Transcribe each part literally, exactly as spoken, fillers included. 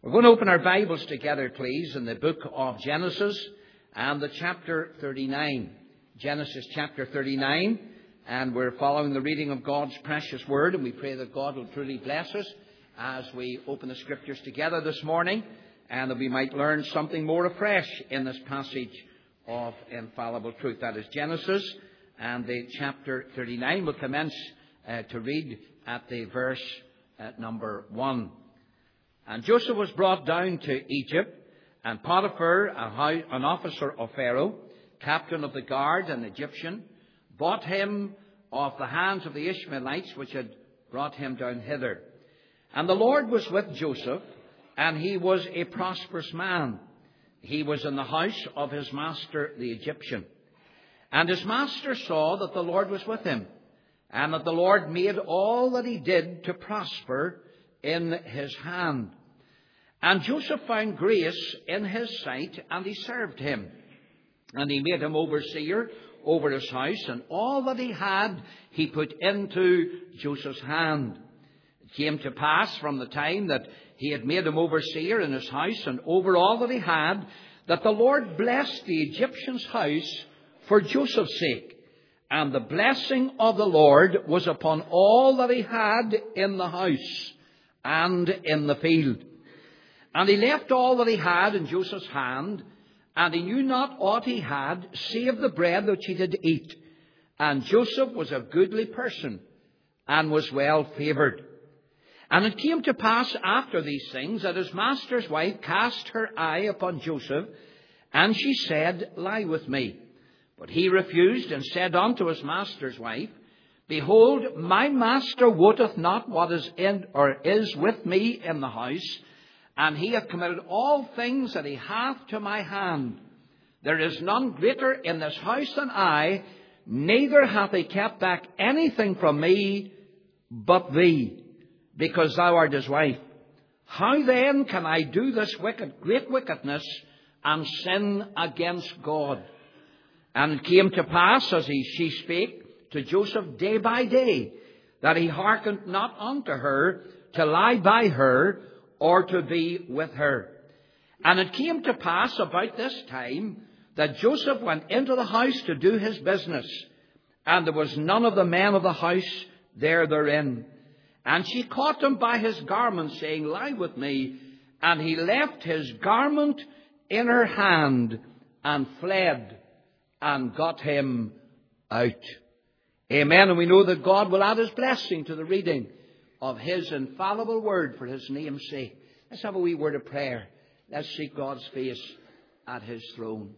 We're going to open our Bibles together, please, in the book of Genesis and the chapter thirty-nine. Genesis chapter thirty-nine, and we're following the reading of God's precious word, and we pray that God will truly bless us as we open the scriptures together this morning, and that we might learn something more afresh in this passage of infallible truth. That is Genesis and the chapter thirty-nine. We'll commence uh, to read at the verse at number one. And Joseph was brought down to Egypt, and Potiphar, an officer of Pharaoh, captain of the guard, an Egyptian, bought him of the hands of the Ishmaelites which had brought him down hither. And the Lord was with Joseph, and he was a prosperous man. He was in the house of his master the Egyptian. And his master saw that the Lord was with him, and that the Lord made all that he did to prosper in his hand. And Joseph found grace in his sight, and he served him. And he made him overseer over his house, and all that he had he put into Joseph's hand. It came to pass from the time that he had made him overseer in his house and over all that he had, that the Lord blessed the Egyptian's house for Joseph's sake. And the blessing of the Lord was upon all that he had in the house and in the field. And he left all that he had in Joseph's hand, and he knew not aught he had, save the bread which he did eat. And Joseph was a goodly person, and was well favoured. And it came to pass after these things, that his master's wife cast her eye upon Joseph, and she said, Lie with me. But he refused, and said unto his master's wife, Behold, my master wotteth not what is in or is with me in the house, and he hath committed all things that he hath to my hand. There is none greater in this house than I, neither hath he kept back anything from me but thee, because thou art his wife. How then can I do this wicked, great wickedness, and sin against God? And it came to pass, as he, she spake to Joseph day by day, that he hearkened not unto her to lie by her, or to be with her. And it came to pass about this time that Joseph went into the house to do his business, and there was none of the men of the house there therein. And she caught him by his garment, saying, Lie with me. And he left his garment in her hand, and fled, and got him out. Amen. And we know that God will add his blessing to the reading of his infallible word for his name's sake. Let's have a wee word of prayer. Let's seek God's face at his throne.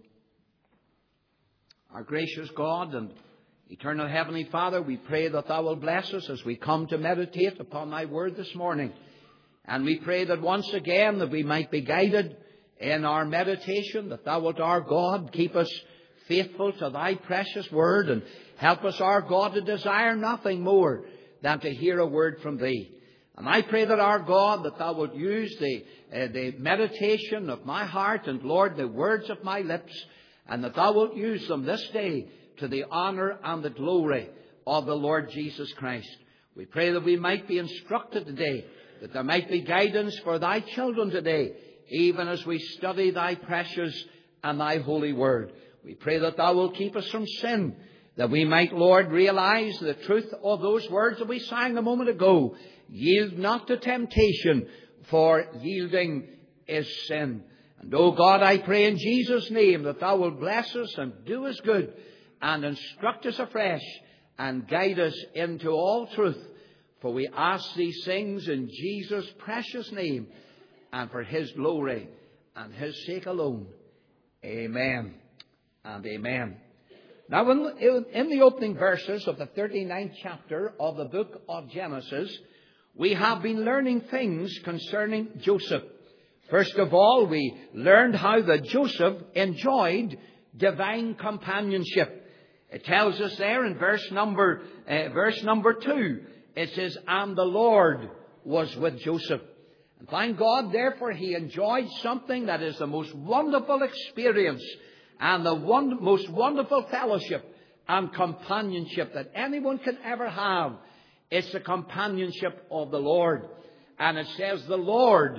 Our gracious God and eternal heavenly Father, we pray that thou wilt bless us as we come to meditate upon thy word this morning. And we pray that once again that we might be guided in our meditation, that thou wilt, our God, keep us faithful to thy precious word, and help us, our God, to desire nothing more than to hear a word from thee. And I pray that, our God, that thou wilt use the, uh, the meditation of my heart and, Lord, the words of my lips, and that thou wilt use them this day to the honour and the glory of the Lord Jesus Christ. We pray that we might be instructed today, that there might be guidance for thy children today, even as we study thy precious and thy holy word. We pray that thou wilt keep us from sin, that we might, Lord, realize the truth of those words that we sang a moment ago. Yield not to temptation, for yielding is sin. And, oh God, I pray in Jesus' name that thou wilt bless us and do us good, and instruct us afresh, and guide us into all truth. For we ask these things in Jesus' precious name, and for his glory and his sake alone. Amen and amen. Now, in the opening verses of the thirty-ninth chapter of the book of Genesis, we have been learning things concerning Joseph. First of all, we learned how that Joseph enjoyed divine companionship. It tells us there in verse number, uh, verse number two, it says, And the Lord was with Joseph. And thank God, therefore, he enjoyed something that is the most wonderful experience and the one, most wonderful fellowship and companionship that anyone can ever have. It's the companionship of the Lord. And it says the Lord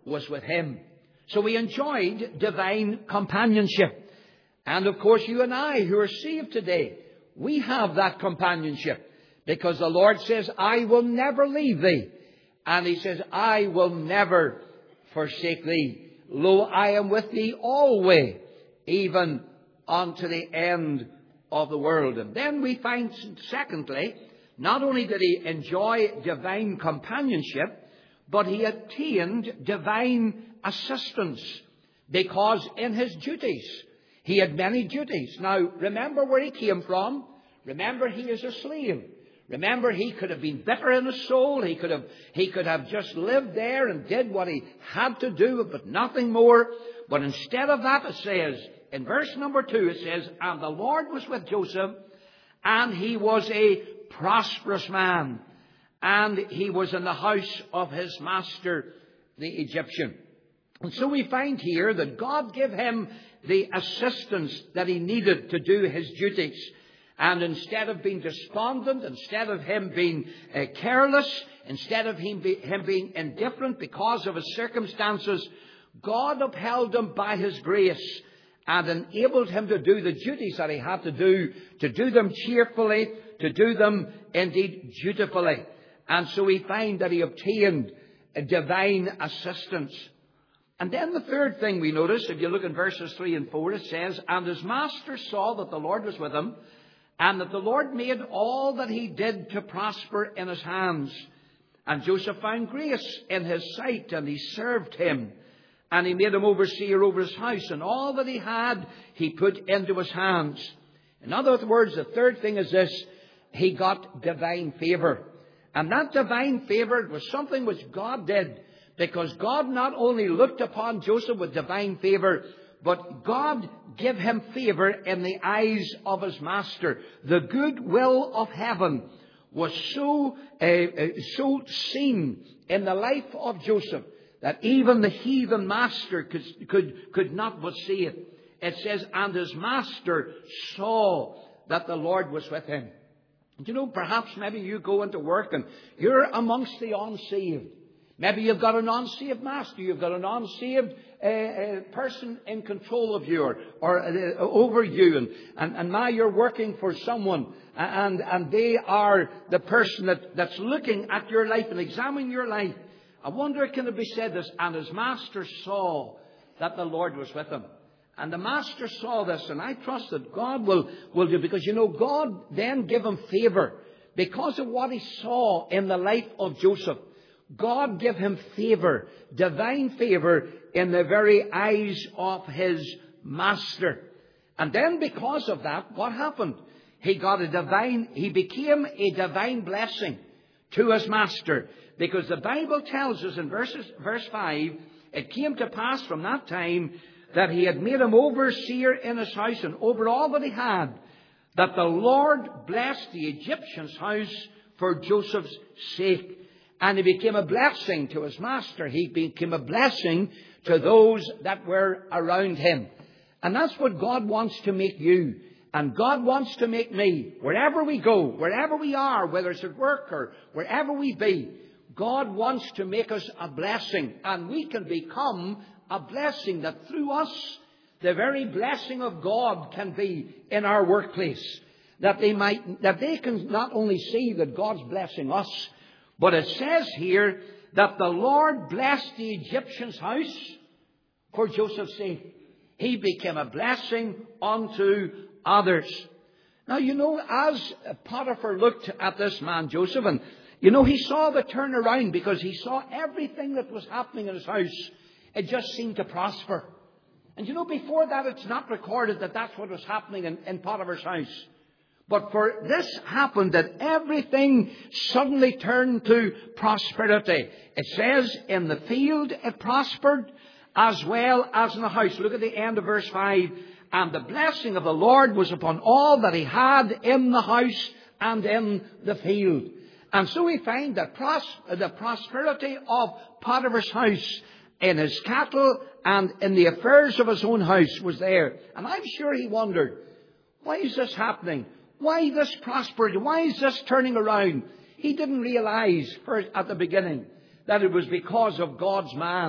was with him. So he enjoyed divine companionship. And of course, you and I who are saved today, we have that companionship. Because the Lord says, I will never leave thee. And he says, I will never forsake thee. Lo, I am with thee always, even unto the end of the world. And then we find, secondly, not only did he enjoy divine companionship, but he attained divine assistance. Because in his duties, he had many duties. Now, remember where he came from. Remember, he is a slave. Remember, he could have been bitter in his soul. He could have, he could have just lived there and did what he had to do, but nothing more. But instead of that, it says, in verse number two, it says, and the Lord was with Joseph, and he was a prosperous man, and he was in the house of his master, the Egyptian. And so we find here that God gave him the assistance that he needed to do his duties. And instead of being despondent, instead of him being uh, careless, instead of him, be, him being indifferent because of his circumstances, God upheld him by his grace and enabled him to do the duties that he had to do, to do them cheerfully, to do them indeed dutifully. And so we find that he obtained a divine assistance. And then the third thing we notice, if you look in verses three and four, it says, and his master saw that the Lord was with him, and that the Lord made all that he did to prosper in his hands. And Joseph found grace in his sight, and he served him. And he made him overseer over his house, and all that he had he put into his hands. In other words, the third thing is this: he got divine favor. And that divine favor was something which God did, because God not only looked upon Joseph with divine favor, but God gave him favor in the eyes of his master. The goodwill of heaven was so, uh, uh, so seen in the life of Joseph that even the heathen master could, could, could not but see it. It says, and his master saw that the Lord was with him. And you know, perhaps maybe you go into work and you're amongst the unsaved. Maybe you've got an unsaved master, you've got an unsaved uh, uh, person in control of you or, or uh, over you, and, and, and now you're working for someone, and, and they are the person that, that's looking at your life and examining your life. I wonder, can it be said this, and his master saw that the Lord was with him. And the master saw this, and I trust that God will, will do, because you know, God then gave him favor because of what he saw in the life of Joseph. God gave him favor, divine favor, in the very eyes of his master. And then because of that, what happened? He got a divine, he became a divine blessing to his master. Because the Bible tells us in verses, verse five, it came to pass from that time that he had made him overseer in his house and over all that he had, that the Lord blessed the Egyptian's house for Joseph's sake. And he became a blessing to his master. He became a blessing to those that were around him. And that's what God wants to make you. And God wants to make me. Wherever we go, wherever we are, whether it's at work or wherever we be, God wants to make us a blessing. And we can become a blessing, that through us, the very blessing of God can be in our workplace. That they might, that they can not only see that God's blessing us, but it says here that the Lord blessed the Egyptian's house for Joseph's sake. He became a blessing unto others. Now, you know, as Potiphar looked at this man, Joseph, and, you know, he saw the turnaround because he saw everything that was happening in his house. It just seemed to prosper. And, you know, before that, it's not recorded that that's what was happening in, in Potiphar's house. But for this happened, that everything suddenly turned to prosperity. It says in the field it prospered as well as in the house. Look at the end of verse five. And the blessing of the Lord was upon all that he had in the house and in the field. And so we find that pros- the prosperity of Potiphar's house in his cattle and in the affairs of his own house was there. And I'm sure he wondered, why is this happening? Why this prosperity? Why is this turning around? He didn't realize first at the beginning that it was because of God's man,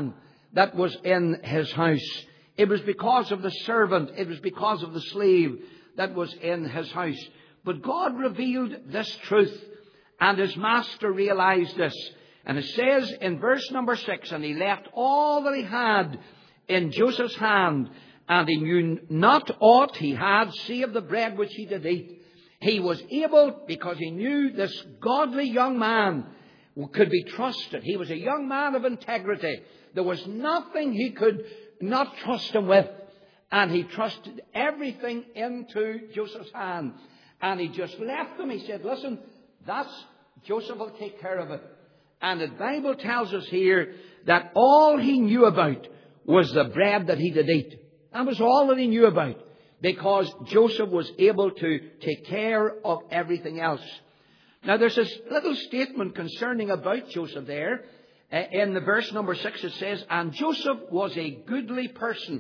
that was in his house. It was because of the servant. It was because of the slave that was in his house. But God revealed this truth, and his master realized this. And it says in verse number six, and he left all that he had in Joseph's hand, and he knew not aught he had save the bread which he did eat. He was able, because he knew this godly young man could be trusted. He was a young man of integrity. There was nothing he could not trust him with. And he trusted everything into Joseph's hand. And he just left him. He said, listen, that's, Joseph will take care of it. And the Bible tells us here that all he knew about was the bread that he did eat. That was all that he knew about, because Joseph was able to take care of everything else. Now there's this little statement concerning about Joseph there. Uh, in the verse number six it says, and Joseph was a goodly person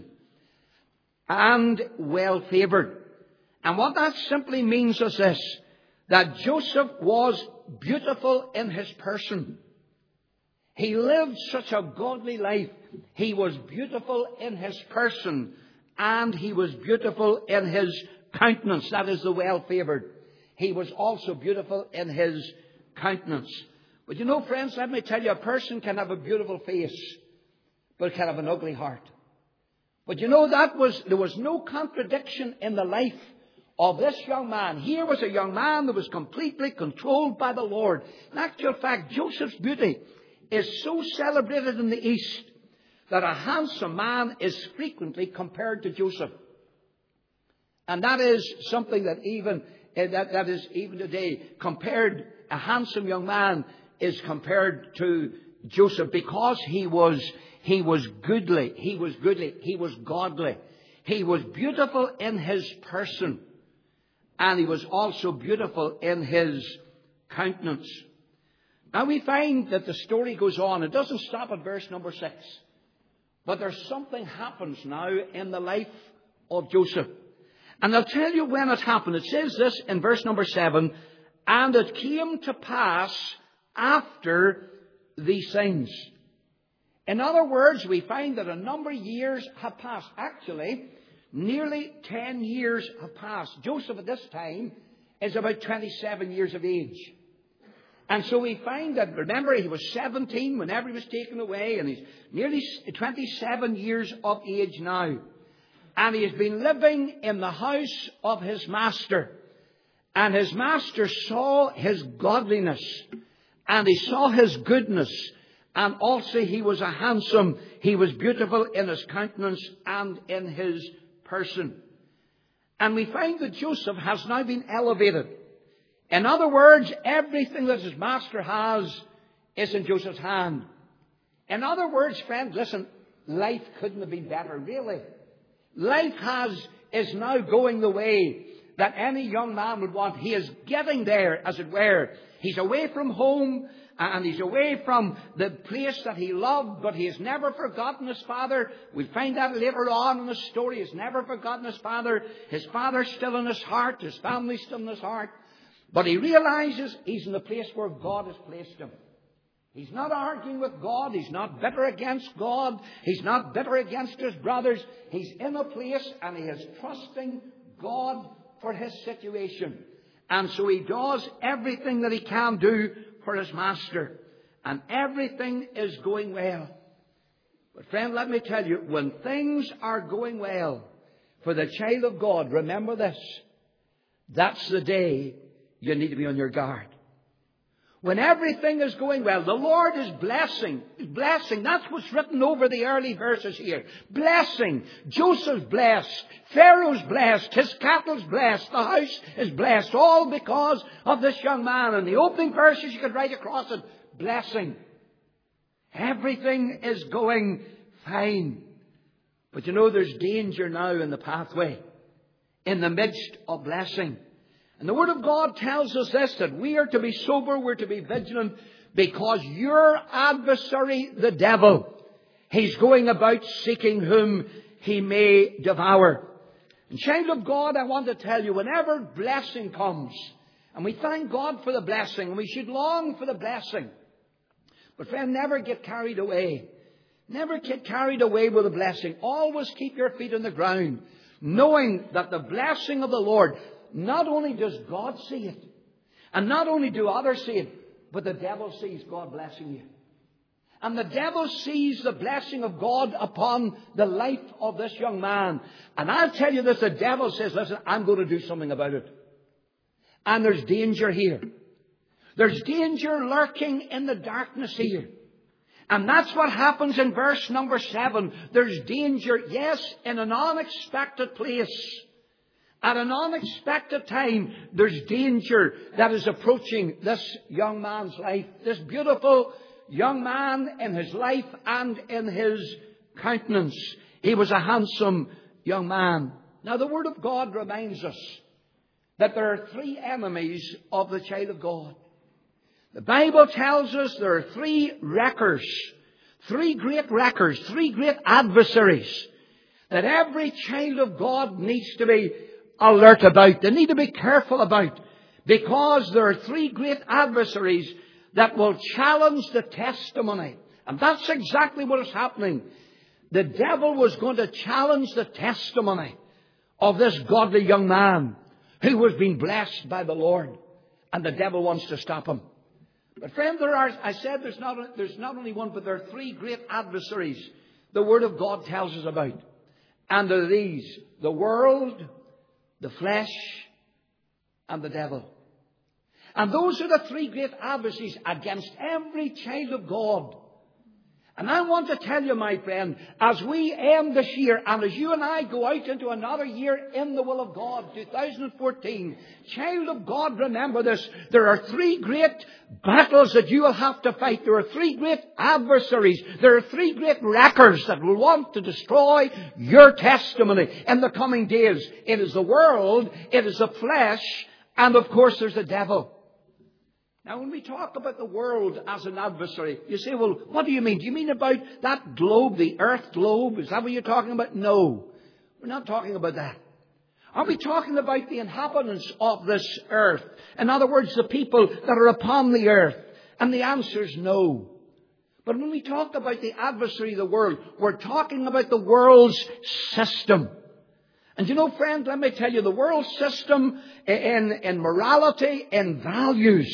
and well favoured. And what that simply means is this, that Joseph was beautiful in his person. He lived such a godly life. He was beautiful in his person, and he was beautiful in his countenance. That is the well-favoured. He was also beautiful in his countenance. But you know, friends, let me tell you, a person can have a beautiful face, but can have an ugly heart. But you know, that was there was no contradiction in the life of this young man. Here was a young man that was completely controlled by the Lord. In actual fact, Joseph's beauty is so celebrated in the East that a handsome man is frequently compared to Joseph. And that is something that even that, that is even today compared. A handsome young man is compared to Joseph because he was he was goodly, he was goodly, he was godly, he was beautiful in his person, and he was also beautiful in his countenance. Now we find that the story goes on. It doesn't stop at verse number six. But there's something happens now in the life of Joseph. And I'll tell you when it happened. It says this in verse number seven. And it came to pass after these things. In other words, we find that a number of years have passed. Actually, nearly ten years have passed. Joseph at this time is about twenty-seven years of age. And so we find that, remember, he was seventeen whenever he was taken away, and he's nearly twenty-seven years of age now. And he has been living in the house of his master. And his master saw his godliness, and he saw his goodness, and also he was a handsome, he was beautiful in his countenance and in his person. And we find that Joseph has now been elevated. In other words, everything that his master has is in Joseph's hand. In other words, friend, listen, life couldn't have been better, really. Life has is now going the way that any young man would want. He is getting there, as it were. He's away from home, and he's away from the place that he loved, but he has never forgotten his father. We'll find that later on in the story. He's never forgotten his father. His father's still in his heart. His family's still in his heart. But he realizes he's in the place where God has placed him. He's not arguing with God. He's not bitter against God. He's not bitter against his brothers. He's in a place and he is trusting God for his situation. And so he does everything that he can do for his master. And everything is going well. But friend, let me tell you, when things are going well for the child of God, remember this. That's the day you need to be on your guard. When everything is going well, the Lord is blessing. Blessing. That's what's written over the early verses here. Blessing. Joseph's blessed. Pharaoh's blessed. His cattle's blessed. The house is blessed. All because of this young man. And the opening verses you could write across it. Blessing. Everything is going fine. But you know, there's danger now in the pathway. In the midst of blessing. And the Word of God tells us this, that we are to be sober, we're to be vigilant, because your adversary, the devil, he's going about seeking whom he may devour. And child of God, I want to tell you, whenever blessing comes, and we thank God for the blessing, and we should long for the blessing, but friend, never get carried away, Never get carried away with a blessing. Always keep your feet on the ground, knowing that the blessing of the Lord, not only does God see it, and not only do others see it, but the devil sees God blessing you. And the devil sees the blessing of God upon the life of this young man. And I'll tell you this, the devil says, listen, I'm going to do something about it. And there's danger here. There's danger lurking in the darkness here. And that's what happens in verse number seven. There's danger, yes, in an unexpected place. At an unexpected time, there's danger that is approaching this young man's life. This beautiful young man in his life and in his countenance. He was a handsome young man. Now, the Word of God reminds us that there are three enemies of the child of God. The Bible tells us there are three wreckers, three great wreckers, three great adversaries that every child of God needs to be alert about. They need to be careful about, because there are three great adversaries that will challenge the testimony. And that's exactly what is happening. The devil was going to challenge the testimony of this godly young man who was being blessed by the Lord. And the devil wants to stop him. But friend, there are, I said there's not, there's not only one, but there are three great adversaries the Word of God tells us about. And they're these: the world, the flesh, and the devil. And those are the three great adversaries against every child of God. And I want to tell you, my friend, as we end this year, and as you and I go out into another year in the will of God, two thousand fourteen, child of God, remember this: there are three great battles that you will have to fight. There are three great adversaries. There are three great wreckers that will want to destroy your testimony in the coming days. It is the world, it is the flesh, and of course there's the devil. Now, when we talk about the world as an adversary, you say, well, what do you mean? Do you mean about that globe, the earth globe? Is that what you're talking about? No, we're not talking about that. Are we talking about the inhabitants of this earth? In other words, the people that are upon the earth? And the answer is no. But when we talk about the adversary of the world, we're talking about the world's system. And you know, friend, let me tell you, the world system in, in morality, in values,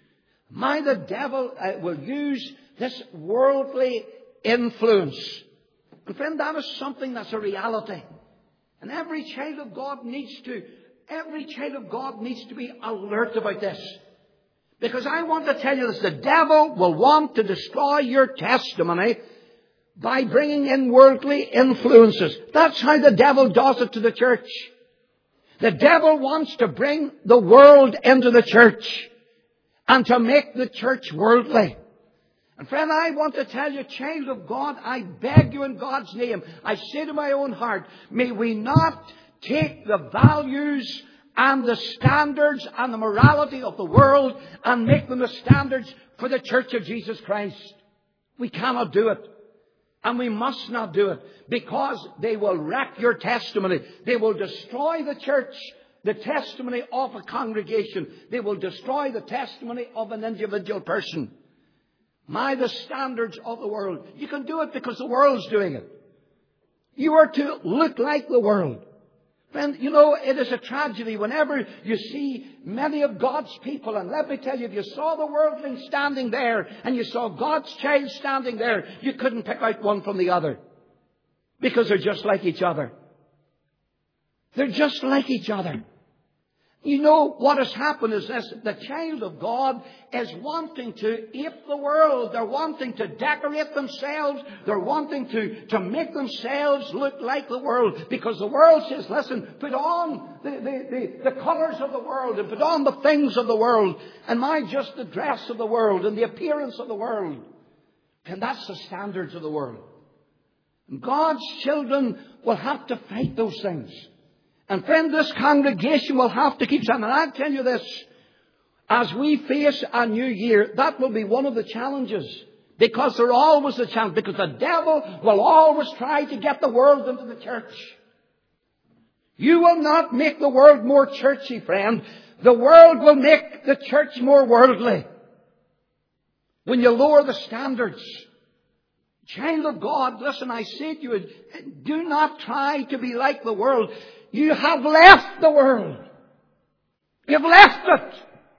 my, the devil uh, will use this worldly influence. And friend, that is something that's a reality. And every child of God needs to, every child of God needs to be alert about this. Because I want to tell you this, the devil will want to destroy your testimony by bringing in worldly influences. That's how the devil does it to the church. The devil wants to bring the world into the church and to make the church worldly. And friend, I want to tell you, child of God, I beg you in God's name, I say to my own heart, may we not take the values and the standards and the morality of the world and make them the standards for the church of Jesus Christ. We cannot do it. And we must not do it, because they will wreck your testimony. They will destroy the church, the testimony of a congregation. They will destroy the testimony of an individual person. My, the standards of the world. You can do it because the world's doing it. You are to look like the world. Friend, you know, it is a tragedy whenever you see many of God's people. And let me tell you, if you saw the worldling standing there and you saw God's child standing there, you couldn't pick out one from the other. Because they're just like each other. They're just like each other. You know, what has happened is this. The child of God is wanting to ape the world. They're wanting to decorate themselves. They're wanting to, to make themselves look like the world. Because the world says, listen, put on the, the, the, the colours of the world and put on the things of the world. And mind just the dress of the world and the appearance of the world. And that's the standards of the world. And God's children will have to fight those things. And friend, this congregation will have to keep saying, and I'll tell you this, as we face a new year, that will be one of the challenges. Because they're always the challenge. Because the devil will always try to get the world into the church. You will not make the world more churchy, friend. The world will make the church more worldly. When you lower the standards. Child of God, listen, I say to you, do not try to be like the world. You have left the world. You've left it.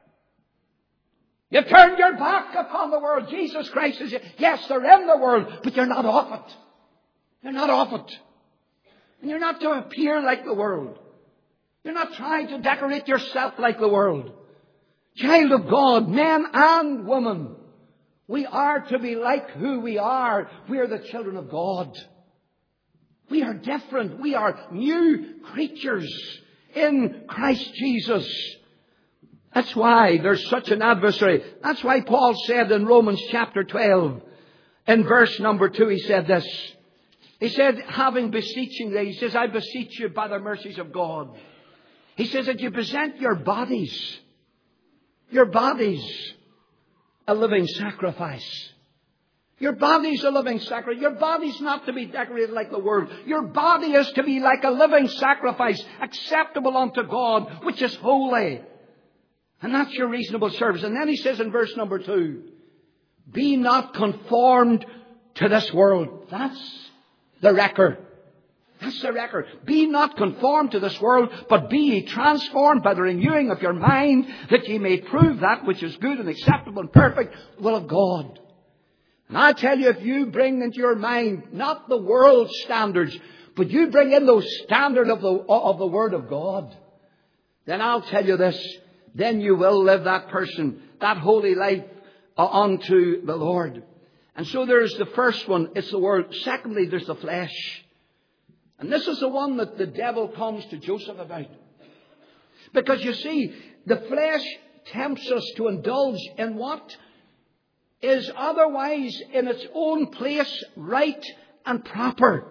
You've turned your back upon the world. Jesus Christ says, yes, they're in the world, but you're not off it. You're not off it. And you're not to appear like the world. You're not trying to decorate yourself like the world. Child of God, men and women, we are to be like who we are. We are the children of God. We are different. We are new creatures in Christ Jesus. That's why there's such an adversary. That's why Paul said in Romans chapter twelve, in verse number two, he said this. He said, having beseeching thee, he says, I beseech you by the mercies of God. He says that you present your bodies, your bodies, a living sacrifice. Your body's a living sacrifice. Your body's not to be decorated like the world. Your body is to be like a living sacrifice, acceptable unto God, which is holy. And that's your reasonable service. And then he says in verse number two, be not conformed to this world. That's the record. That's the record. Be not conformed to this world, but be ye transformed by the renewing of your mind, that ye may prove that which is good and acceptable and perfect will of God. And I tell you, if you bring into your mind not the world's standards, but you bring in those standards of the, of the Word of God, then I'll tell you this, then you will live that person, that holy life uh, unto the Lord. And so there's the first one, it's the world. Secondly, there's the flesh. And this is the one that the devil comes to Joseph about. Because you see, the flesh tempts us to indulge in what is otherwise in its own place, right and proper.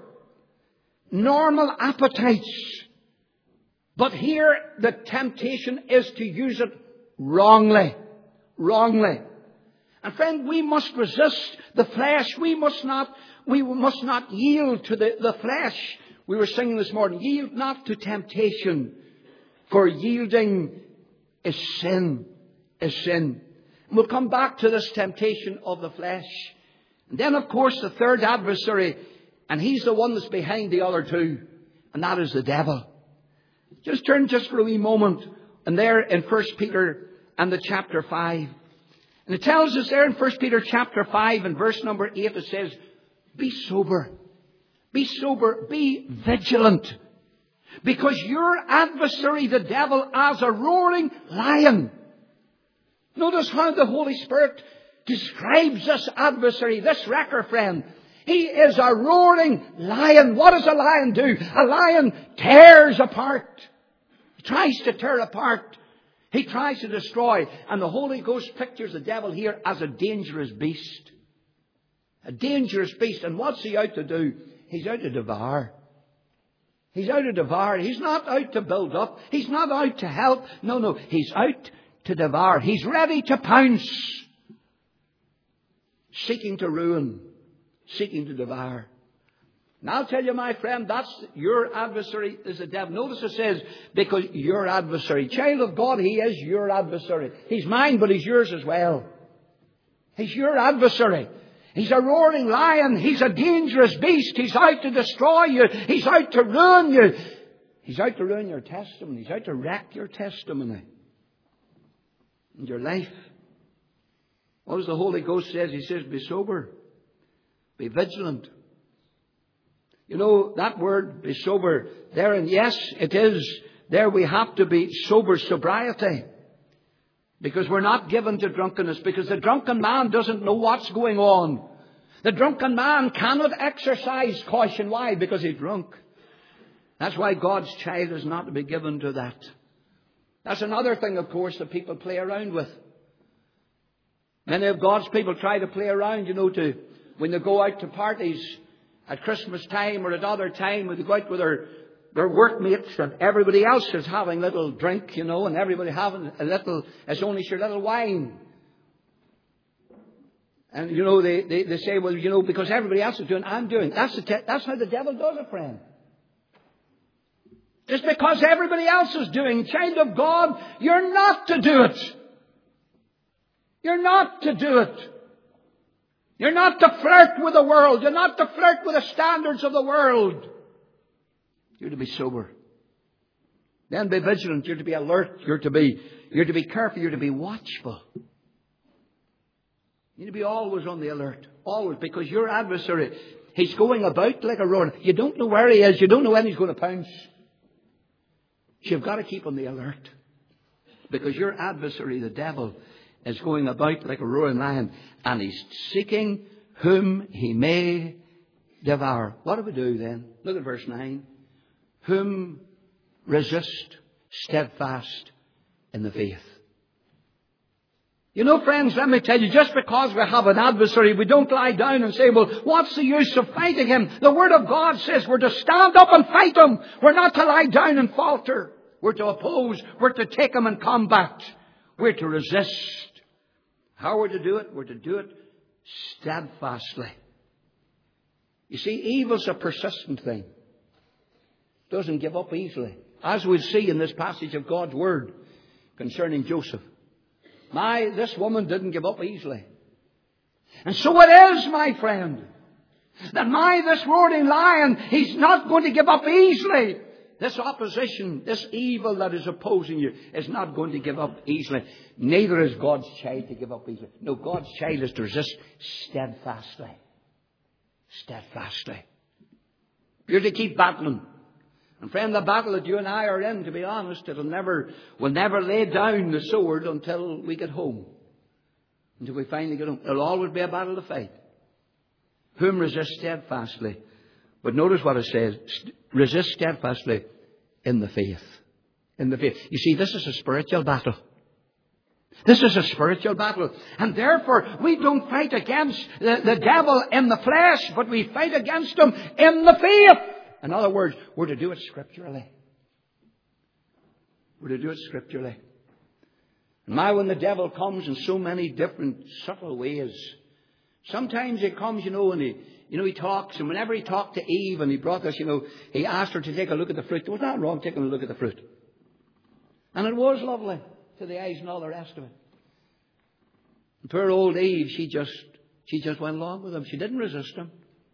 Normal appetites. But here the temptation is to use it wrongly. Wrongly. And friend, we must resist the flesh. We must not, we must not yield to the, the flesh. We were singing this morning, yield not to temptation, for yielding is sin, is sin. And we'll come back to this temptation of the flesh. And then, of course, the third adversary, and he's the one that's behind the other two, and that is the devil. Just turn just for a wee moment, and there in First Peter and the chapter five. And it tells us there in First Peter chapter five and verse number eight, it says, be sober. Be sober. Be vigilant. Because your adversary, the devil, as a roaring lion. Notice how the Holy Spirit describes this adversary, this wrecker friend. He is a roaring lion. What does a lion do? A lion tears apart. He tries to tear apart. He tries to destroy. And the Holy Ghost pictures the devil here as a dangerous beast. A dangerous beast. And what's he out to do? He's out to devour. He's out to devour. He's not out to build up. He's not out to help. No, no. He's out to devour. He's ready to pounce. Seeking to ruin. Seeking to devour. And I'll tell you, my friend, that's your adversary is the devil. Notice it says, because your adversary. Child of God, he is your adversary. He's mine, but he's yours as well. He's your adversary. He's a roaring lion. He's a dangerous beast. He's out to destroy you. He's out to ruin you. He's out to ruin your testimony. He's out to wreck your testimony and your life. What does the Holy Ghost say? He says, be sober. Be vigilant. You know, that word, be sober, there, and yes, it is. There we have to be sober sobriety. Because we're not given to drunkenness. Because the drunken man doesn't know what's going on. The drunken man cannot exercise caution. Why? Because he's drunk. That's why God's child is not to be given to that. That's another thing, of course, that people play around with. Many of God's people try to play around, you know, to when they go out to parties at Christmas time or at other time, when they go out with their Their workmates and everybody else is having a little drink, you know, and everybody having a little, it's only your little wine. And, you know, they, they, they say, well, you know, because everybody else is doing, I'm doing. That's, the te- that's how the devil does it, friend. Just because everybody else is doing, child of God, you're not to do it. You're not to do it. You're not to flirt with the world. You're not to flirt with the standards of the world. You're to be sober. Then be vigilant. You're to be alert. You're to be, you're to be careful. You're to be watchful. You need to be always on the alert. Always. Because your adversary, he's going about like a roaring. You don't know where he is. You don't know when he's going to pounce. So you've got to keep on the alert. Because your adversary, the devil, is going about like a roaring lion. And he's seeking whom he may devour. What do we do then? Look at verse nine. Whom resist steadfast in the faith. You know, friends, let me tell you, just because we have an adversary, we don't lie down and say, well, what's the use of fighting him? The Word of God says we're to stand up and fight him. We're not to lie down and falter. We're to oppose. We're to take him in combat. We're to resist. How we're to do it? We're to do it steadfastly. You see, evil's a persistent thing. It doesn't give up easily. As we see in this passage of God's Word concerning Joseph. My, this woman didn't give up easily. And so it is, my friend, that my, this roaring lion, he's not going to give up easily. This opposition, this evil that is opposing you is not going to give up easily. Neither is God's child to give up easily. No, God's child is to resist steadfastly. Steadfastly. You're to keep battling. And friend, the battle that you and I are in, to be honest, it'll never, we'll never lay down the sword until we get home. Until we finally get home. It'll always be a battle to fight. Whom resist steadfastly. But notice what it says. Resist steadfastly in the faith. In the faith. You see, this is a spiritual battle. This is a spiritual battle. And therefore, we don't fight against the, the devil in the flesh, but we fight against him in the faith. In other words, we're to do it scripturally. We're to do it scripturally. And now when the devil comes in so many different subtle ways, sometimes he comes, you know, and he, you know, he talks, and whenever he talked to Eve and he brought this, you know, he asked her to take a look at the fruit. There was nothing wrong taking a look at the fruit. And it was lovely to the eyes and all the rest of it. And poor old Eve, she just, she just went along with him. She didn't resist him.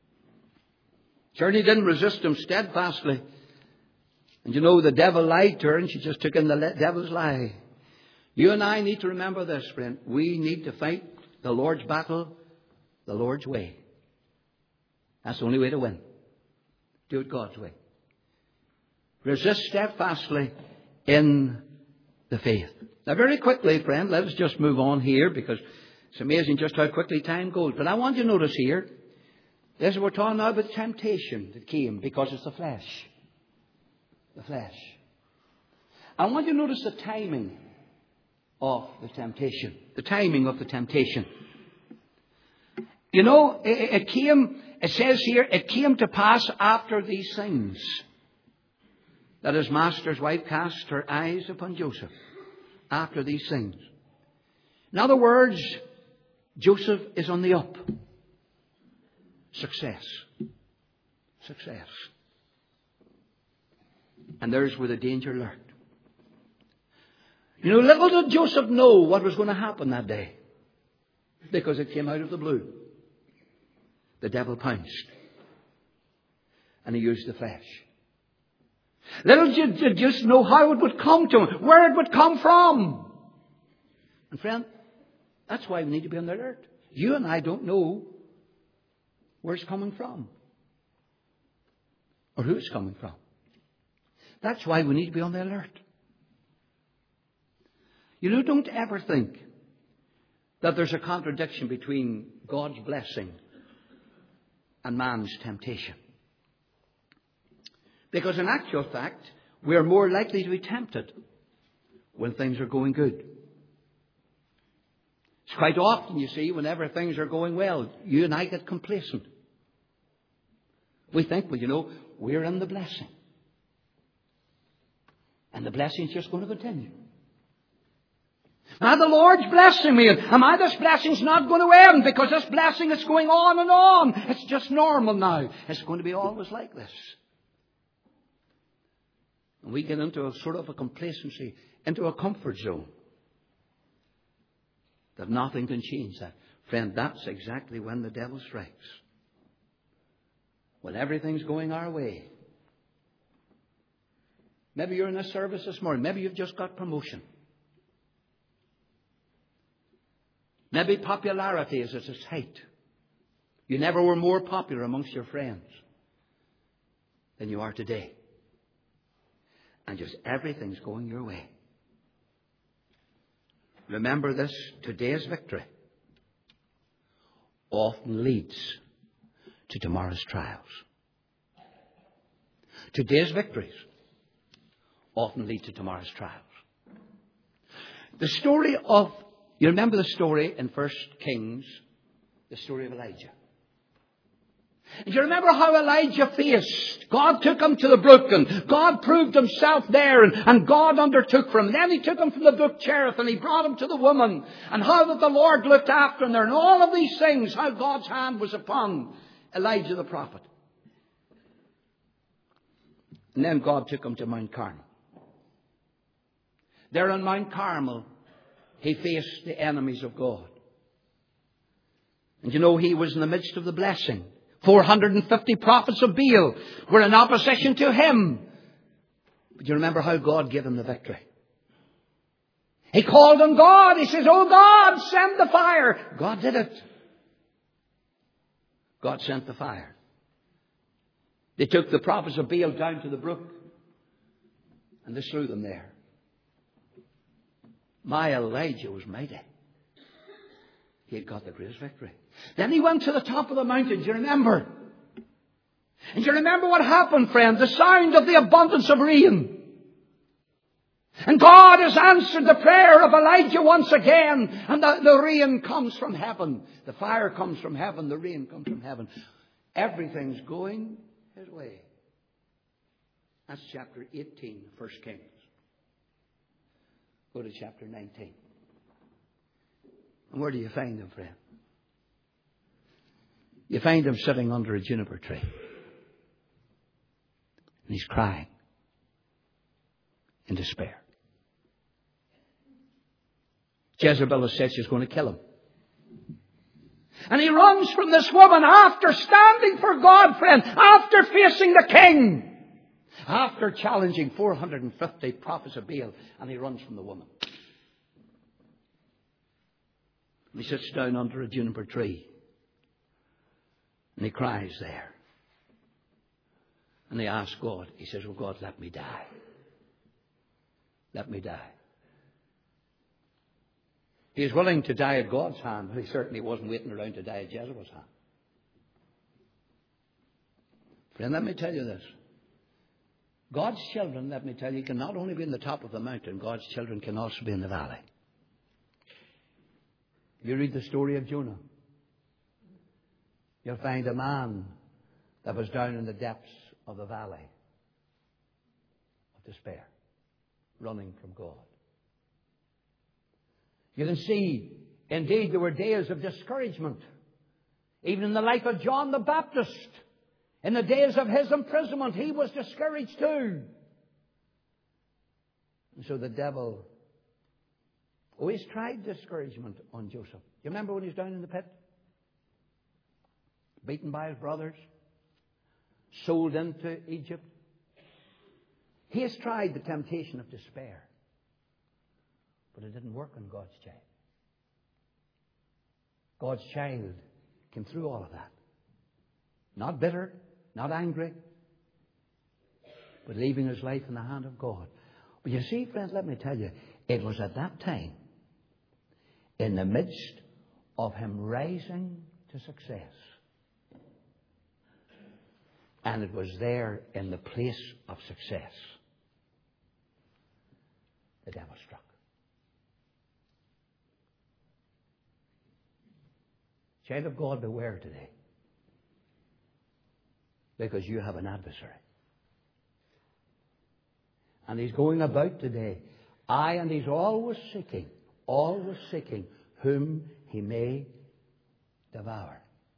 Certainly didn't resist him steadfastly. And you know, the devil lied to her and she just took in the devil's lie. You and I need to remember this, friend. We need to fight the Lord's battle the Lord's way. That's the only way to win. Do it God's way. Resist steadfastly in the faith. Now very quickly, friend, let us just move on here because it's amazing just how quickly time goes. But I want you to notice here, this we're talking now about temptation that came because it's the flesh. The flesh. I want you to notice the timing of the temptation. The timing of the temptation. You know, it, it came, it says here, it came to pass after these things that his master's wife cast her eyes upon Joseph. After these things. In other words, Joseph is on the up. Success. Success. And there's where the danger lurked. You know, little did Joseph know what was going to happen that day. Because it came out of the blue. The devil pounced. And he used the flesh. Little did you just know how it would come to him. Where it would come from. And friend, that's why we need to be on the alert. You and I don't know where it's coming from. Or who it's coming from. That's why we need to be on the alert. You know, don't ever think that there's a contradiction between God's blessing and man's temptation. Because in actual fact, we are more likely to be tempted when things are going good. It's quite often, you see, whenever things are going well, you and I get complacent. We think, well, you know, we're in the blessing. And the blessing's just going to continue. Now the Lord's blessing me. And my, this blessing's not going to end because this blessing is going on and on. It's just normal now. It's going to be always like this. And we get into a sort of a complacency, into a comfort zone. That nothing can change that. Friend, that's exactly when the devil strikes. When everything's going our way. Maybe you're in a service this morning. Maybe you've just got promotion. Maybe popularity is at its height. You never were more popular amongst your friends than you are today. And just everything's going your way. Remember this, today's victory often leads to tomorrow's trials. Today's victories often lead to tomorrow's trials. The story of, you remember the story in First Kings, the story of Elijah. And you remember how Elijah faced. God took him to the brook and God proved himself there and, and God undertook for him. And then he took him from the brook Cherith and he brought him to the woman. And how that the Lord looked after him there. And all of these things, how God's hand was upon Elijah the prophet. And then God took him to Mount Carmel. There on Mount Carmel, he faced the enemies of God. And you know, he was in the midst of the blessing. four hundred fifty prophets of Baal were in opposition to him. But you remember how God gave him the victory. He called on God. He says, "Oh God, send the fire." God did it. God sent the fire. They took the prophets of Baal down to the brook and they slew them there. My Elijah was mighty. He had got the greatest victory. Then he went to the top of the mountain. Do you remember? And do you remember what happened, friend? The sound of the abundance of rain. And God has answered the prayer of Elijah once again. And the, the rain comes from heaven. The fire comes from heaven. The rain comes from heaven. Everything's going his way. That's chapter eighteen, First Kings. Go to chapter nineteen. And where do you find him, friend? You find him sitting under a juniper tree. And he's crying in despair. Jezebel has said she's going to kill him. And he runs from this woman after standing for God, friend, after facing the king, after challenging four hundred fifty prophets of Baal, and he runs from the woman. And he sits down under a juniper tree. And he cries there. And he asks God. He says, "Oh God, let me die. Let me die." He is willing to die at God's hand, but he certainly wasn't waiting around to die at Jezebel's hand. Friend, let me tell you this. God's children, let me tell you, can not only be in the top of the mountain, God's children can also be in the valley. You read the story of Jonah. You'll find a man that was down in the depths of the valley of despair, running from God. You can see, indeed, there were days of discouragement. Even in the life of John the Baptist, in the days of his imprisonment, he was discouraged too. And so the devil always tried discouragement on Joseph. You remember when he was down in the pit? Beaten by his brothers. Sold into Egypt. He has tried the temptation of despair. But it didn't work on God's child. God's child came through all of that. Not bitter, not angry, but leaving his life in the hand of God. But you see, friends, let me tell you, it was at that time, in the midst of him rising to success, and it was there in the place of success, the devil struck. Child of God, beware today. Because you have an adversary. And he's going about today. Aye, and he's always seeking, always seeking whom he may devour.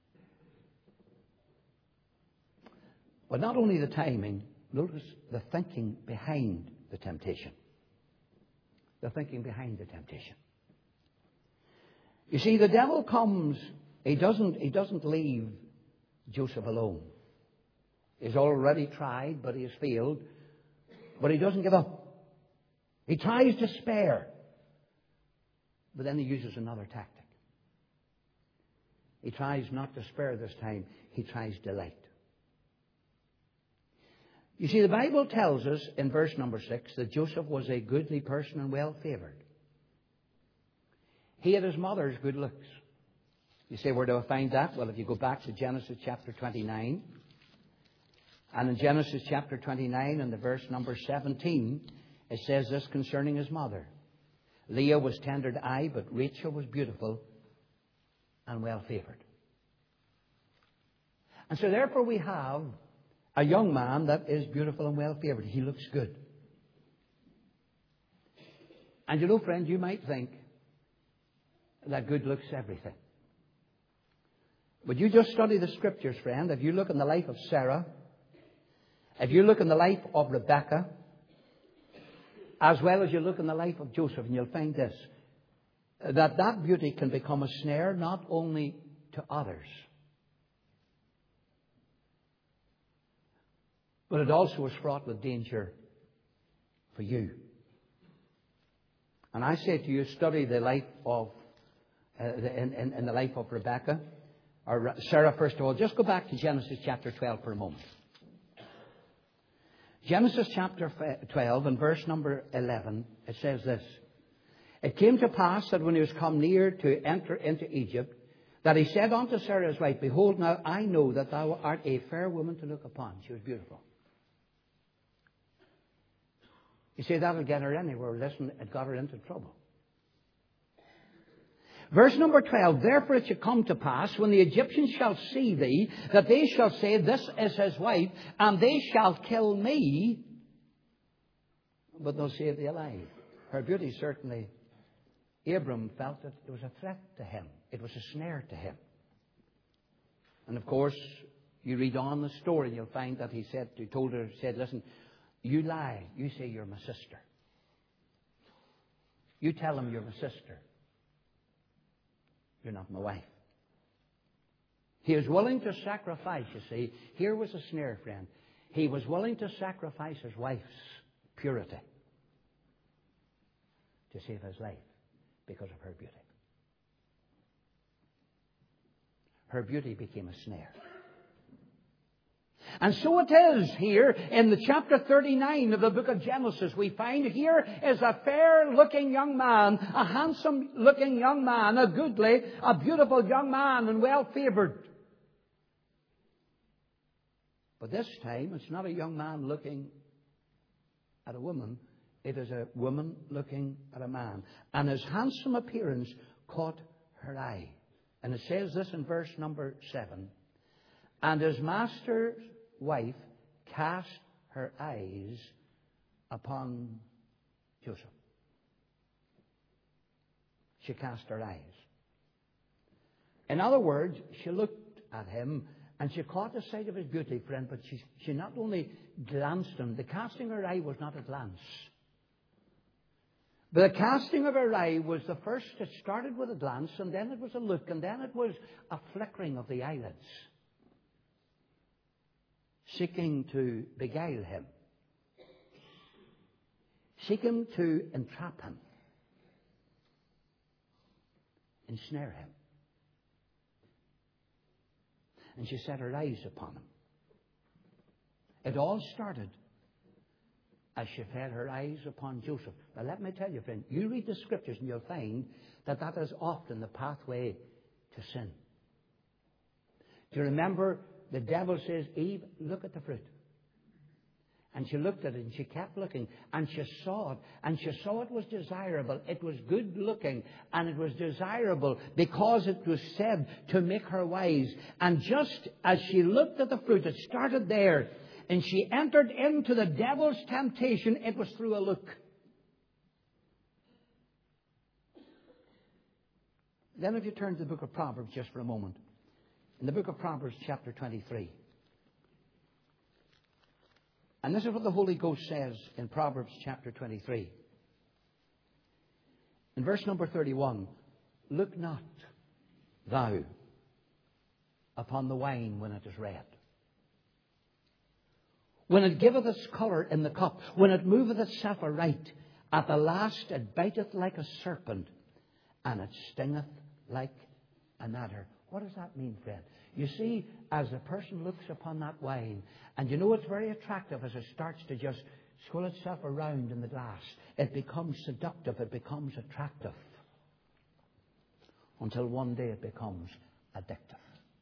But not only the timing, notice the thinking behind the temptation. The thinking behind the temptation. You see, the devil comes, he doesn't, he doesn't leave Joseph alone. He's already tried, but he has failed. But he doesn't give up. He tries to spare. But then he uses another tactic. He tries not to spare this time. He tries delight. You see, the Bible tells us in verse number six that Joseph was a goodly person and well favored. He had his mother's good looks. You say, where do I find that? Well, if you go back to Genesis chapter twenty-nine, and in Genesis chapter twenty-nine and the verse number seventeen, it says this concerning his mother. Leah was tender to eye, but Rachel was beautiful and well favored. And so therefore we have a young man that is beautiful and well favored. He looks good. And you know, friend, you might think that good looks everything. But you just study the Scriptures, friend. If you look in the life of Sarah, if you look in the life of Rebecca, as well as you look in the life of Joseph, and you'll find this, that that beauty can become a snare not only to others, but it also is fraught with danger for you. And I say to you, study the life of, uh, in, in, in the life of Rebecca, or Sarah first of all. Just go back to Genesis chapter twelve for a moment. Genesis chapter twelve and verse number eleven, it says this. It came to pass that when he was come near to enter into Egypt, that he said unto Sarah his wife, Behold, now I know that thou art a fair woman to look upon. She was beautiful. You say, that'll get her anywhere. Listen, it got her into trouble. Verse number twelve, Therefore it shall come to pass, when the Egyptians shall see thee, that they shall say, This is his wife, and they shall kill me, but they'll save thee alive. Her beauty, certainly, Abram felt that it was a threat to him. It was a snare to him. And of course, you read on the story, and you'll find that he said, he told her, said, Listen, you lie. You say you're my sister. You tell him you're my sister. You're not my wife. He was willing to sacrifice, you see. Here was a snare, friend. He was willing to sacrifice his wife's purity to save his life because of her beauty. Her beauty became a snare. And so it is here in the chapter thirty-nine of the book of Genesis. We find here is a fair-looking young man, a handsome-looking young man, a goodly, a beautiful young man and well-favored. But this time, it's not a young man looking at a woman. It is a woman looking at a man. And his handsome appearance caught her eye. And it says this in verse number seven. And his master's wife cast her eyes upon Joseph. She cast her eyes. In other words, she looked at him and she caught a sight of his beauty, friend, but she, she not only glanced at him. The casting of her eye was not a glance. But the casting of her eye was the first. It started with a glance, and then it was a look, and then it was a flickering of the eyelids, seeking to beguile him, seeking to entrap him, ensnare him. And she set her eyes upon him. It all started as she fed her eyes upon Joseph. Now let me tell you, friend, you read the Scriptures and you'll find that that is often the pathway to sin. Do you remember the devil says, Eve, look at the fruit. And she looked at it and she kept looking and she saw it and she saw it was desirable. It was good looking and it was desirable because it was said to make her wise. And just as she looked at the fruit, it started there. And she entered into the devil's temptation. It was through a look. Then if you turn to the book of Proverbs just for a moment. In the book of Proverbs chapter twenty-three. And this is what the Holy Ghost says in Proverbs chapter twenty-three. In verse number thirty-one. Look not thou upon the wine when it is red? When it giveth its colour in the cup, when it moveth itself aright, at the last it biteth like a serpent, and it stingeth like an adder. What does that mean, friend? You see, as the person looks upon that wine, and you know it's very attractive as it starts to just swirl itself around in the glass, it becomes seductive, it becomes attractive, until one day it becomes addictive.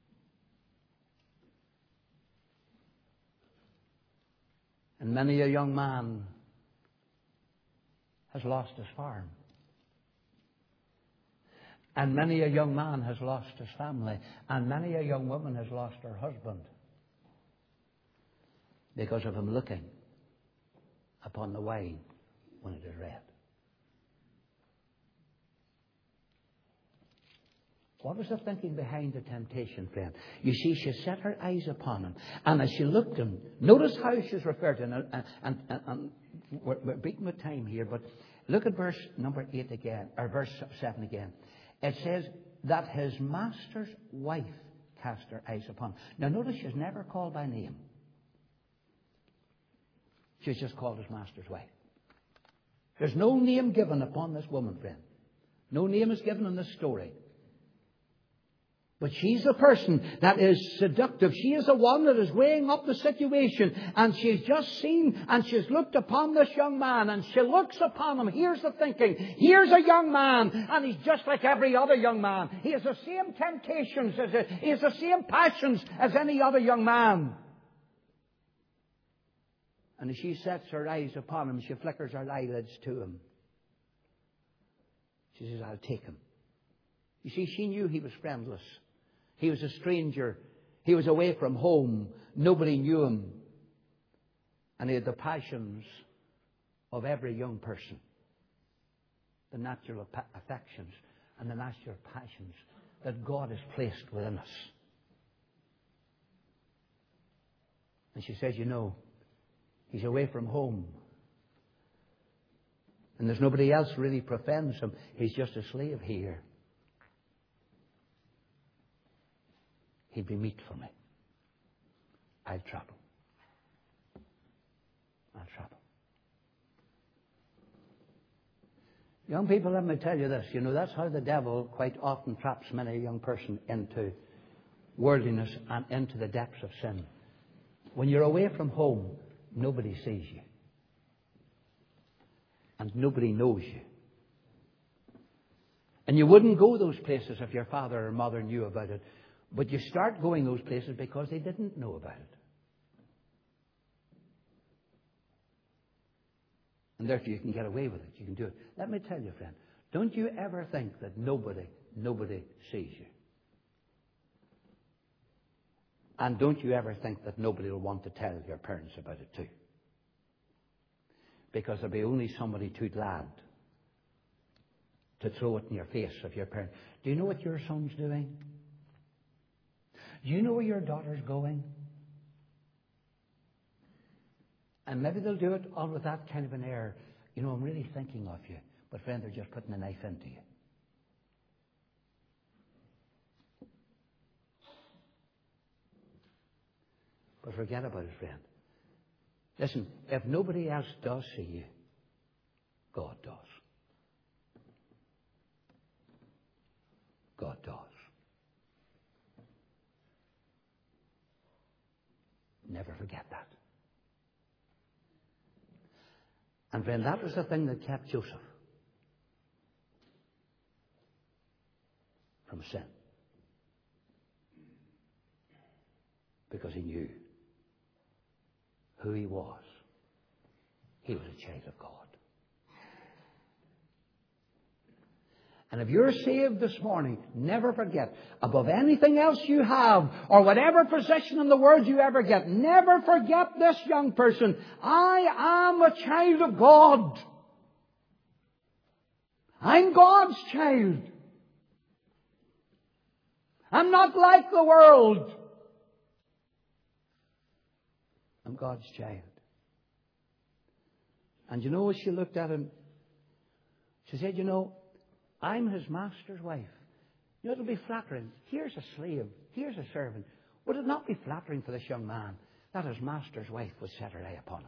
And many a young man has lost his farm. And many a young man has lost his family. And many a young woman has lost her husband because of him looking upon the wine when it is red. What was the thinking behind the temptation, friend? You see, she set her eyes upon him. And as she looked at him, notice how she's referred to him. And, and, and, and we're, we're beating with time here, but look at verse number eight again, or verse seven again. It says that his master's wife cast her eyes upon him. Now notice she's never called by name. She's just called his master's wife. There's no name given upon this woman, friend. No name is given in this story. But she's the person that is seductive. She is the one that is weighing up the situation. And she's just seen and she's looked upon this young man. And she looks upon him. Here's the thinking. Here's a young man. And he's just like every other young man. He has the same temptations. As a, he has the same passions as any other young man. And as she sets her eyes upon him, she flickers her eyelids to him. She says, I'll take him. You see, she knew he was friendless. He was a stranger. He was away from home. Nobody knew him. And he had the passions of every young person. The natural affections and the natural passions that God has placed within us. And she says, you know, he's away from home. And there's nobody else really profends him. He's just a slave here. He'd be meat for me. I'll travel. I'll travel. Young people, let me tell you this. You know, that's how the devil quite often traps many a young person into worldliness and into the depths of sin. When you're away from home, nobody sees you. And nobody knows you. And you wouldn't go those places if your father or mother knew about it. But you start going those places because they didn't know about it. And therefore you can get away with it. You can do it. Let me tell you, friend, don't you ever think that nobody, nobody sees you. And don't you ever think that nobody will want to tell your parents about it too. Because there'll be only somebody too glad to throw it in your face of your parents. Do you know what your son's doing? Do you know where your daughter's going? And maybe they'll do it all with that kind of an air. You know, I'm really thinking of you. But friend, they're just putting a knife into you. But forget about it, friend. Listen, if nobody else does see you, God does. God does. Never forget that. And friend, that was the thing that kept Joseph from sin. Because he knew who he was. He was a child of God. And if you're saved this morning, never forget, above anything else you have, or whatever position in the world you ever get, never forget this, young person. I am a child of God. I'm God's child. I'm not like the world. I'm God's child. And you know, as she looked at him, she said, you know, I'm his master's wife. You know, it'll be flattering. Here's a slave. Here's a servant. Would it not be flattering for this young man that his master's wife would set her eye upon him?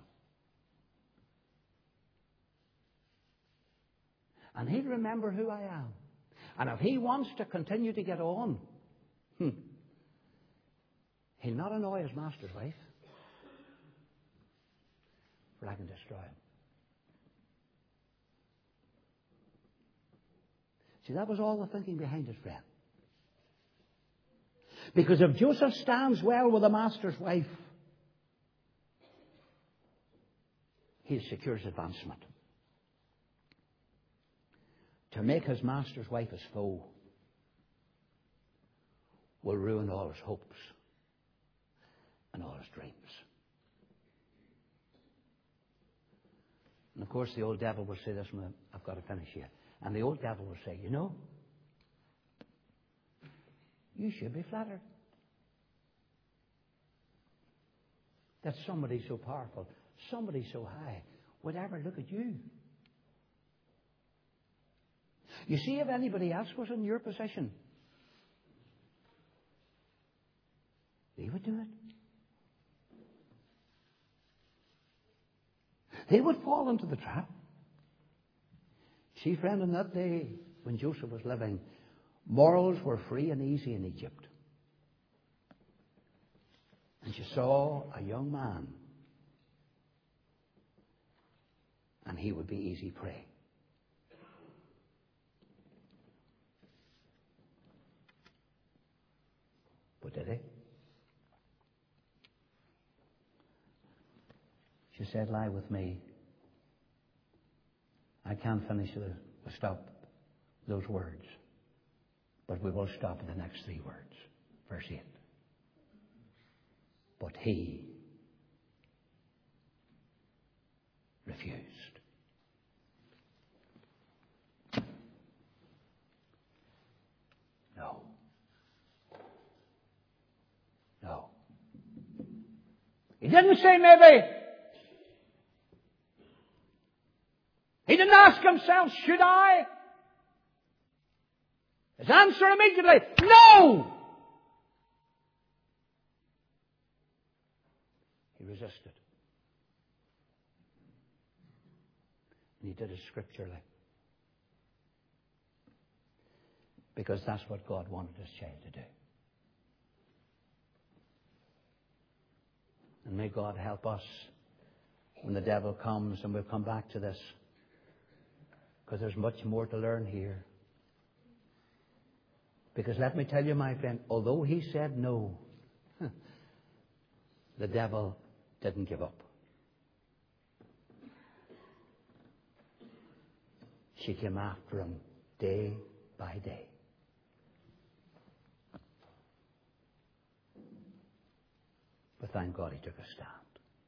And he'll remember who I am. And if he wants to continue to get on, hmm, he'll not annoy his master's wife, for I can destroy him. See, that was all the thinking behind it, friend. Because if Joseph stands well with the master's wife, he secures advancement. To make his master's wife his foe will ruin all his hopes and all his dreams. And of course the old devil will say this, and I've got to finish here. And the old devil will say, you know, you should be flattered that somebody so powerful, somebody so high would ever look at you. You see, if anybody else was in your position, they would do it. They would fall into the trap. See, friend, in that day when Joseph was living, morals were free and easy in Egypt. And you saw a young man, and he would be easy prey. But did he? She said, lie with me. I can't finish the, the stop those words. But we will stop at the next three words. Verse eight. But he refused. No. No. He didn't say maybe. He didn't ask himself, should I? His answer immediately, no! He resisted. And he did it scripturally. Because that's what God wanted his child to do. And may God help us when the devil comes, and we'll come back to this, because there's much more to learn here. Because let me tell you, my friend, although he said no, the devil didn't give up. She came after him day by day. But thank God he took a stand.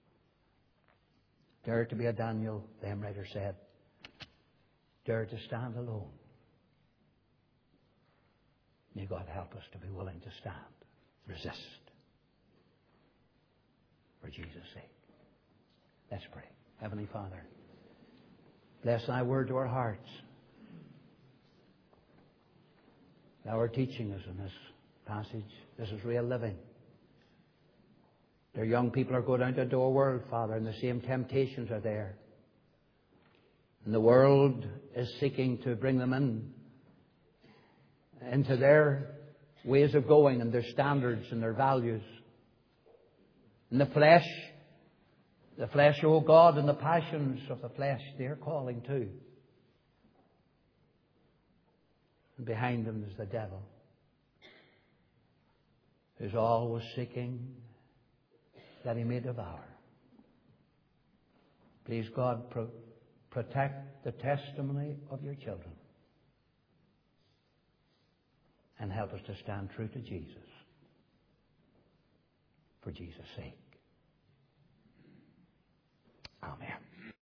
Dare to be a Daniel, the hymn writer said. Dare to stand alone. May God help us to be willing to stand. Resist. For Jesus' sake. Let's pray. Heavenly Father, bless thy word to our hearts. Thou art teaching us in this passage. This is real living. Their young people are going out into a world, Father, and the same temptations are there. And the world is seeking to bring them in into their ways of going and their standards and their values. And the flesh, the flesh, oh God, and the passions of the flesh, they're calling too. And behind them is the devil, who's always seeking that he may devour. Please, God, pro- protect the testimony of your children. And help us to stand true to Jesus. For Jesus' sake. Amen.